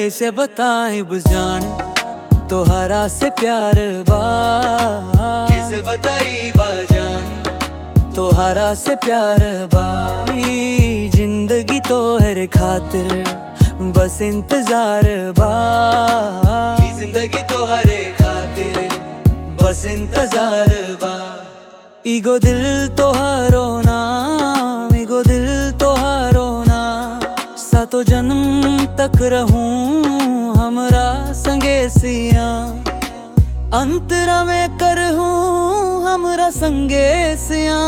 कैसे बताएं बुझान तोहरा से प्यार बा, कैसे बताई बाजान तोहरा से प्यार बा। ई जिंदगी तोहरे खातिर बस इंतजार बा, ई जिंदगी तोहरे खातिर बस इंतजार बा। ईगो दिल तोहारो नाम, ईगो दिल तोहारो नाम, सातो जन्म तक रहूं हमरा संगे सिया, अंतरा में करहूं हमरा संगे सिया।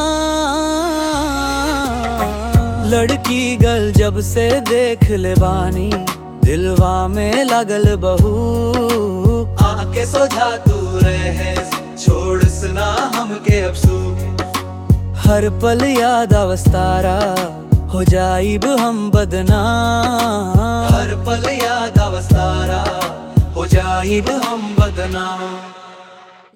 लड़की गल जब से देख ले बानी दिलवा में लागल बहू, आके सोझा तू रहे छोड़ सुना हमके अफसू। हर पल याद अवस्तारा हो जाइब हम बदनाम, हर पल याद अवस्तारा हो जाइब हम बदनाम।